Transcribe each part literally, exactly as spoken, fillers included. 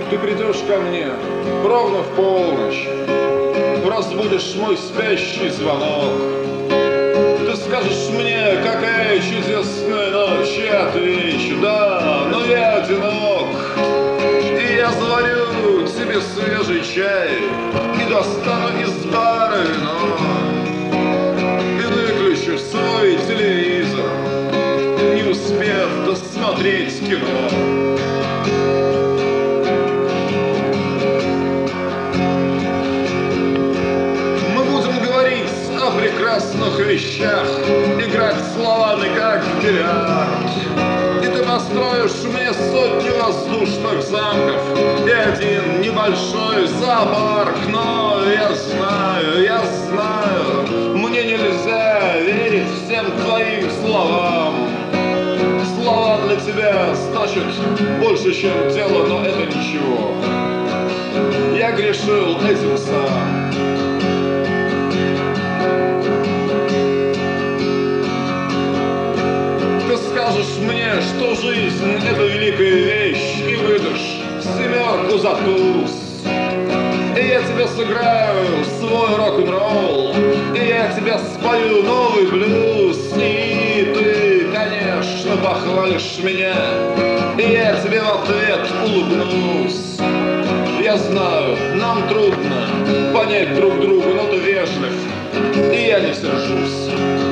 ты придешь ко мне ровно в полночь, разбудишь мой спящий звонок. Ты скажешь мне, какая чудесная ночь, я отвечу: да, но я одинок. И я заварю тебе свежий чай и достану из бара вино, и выключу свой телевизор, не успев досмотреть кино. О прекрасных вещах, играть словами, как в бильярд. И ты построишь мне сотню воздушных замков и один небольшой зоопарк. Но я знаю, я знаю, мне нельзя верить всем твоим словам. Слова для тебя значат больше, чем дело, но это ничего. Я грешил этим сам. Скажешь мне, что жизнь — это великая вещь, и выдашь семерку за туз. И я тебе сыграю свой рок-н-ролл, и я тебе спою новый блюз. И ты, конечно, похвалишь меня, и я тебе в ответ улыбнусь. Я знаю, нам трудно понять друг друга, но ты вежлив, и я не сержусь.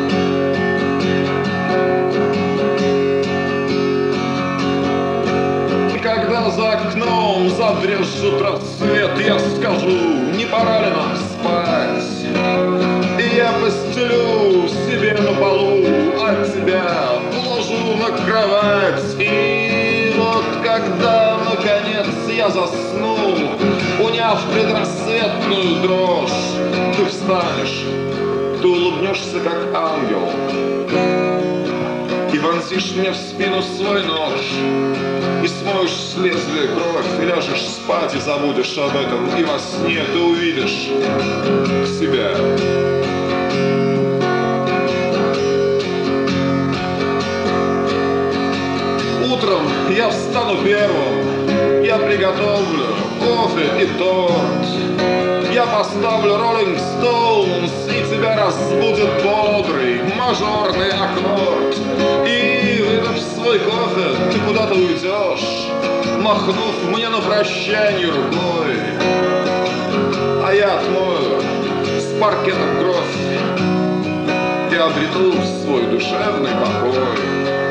Когда за окном забрежет рассвет, я скажу: не пора ли нам спать? И я постелю себе на полу, а тебя уложу на кровать. И вот когда, наконец, я засну, уняв предрассветную дрожь, ты встанешь, ты улыбнешься, как ангел, и вонзишь мне в спину свой нож, и смоешь с лезвия кровь, и ляжешь спать, и забудешь об этом, и во сне ты увидишь себя. Утром я встану первым, я приготовлю кофе и торт. Я поставлю Rolling Stones, и тебя разбудит бодрый мажорный аккорд. И, выпив свой кофе, ты куда-то уйдешь, махнув мне на прощанье рукой. А я отмою с паркета кровь и обрету свой душевный покой.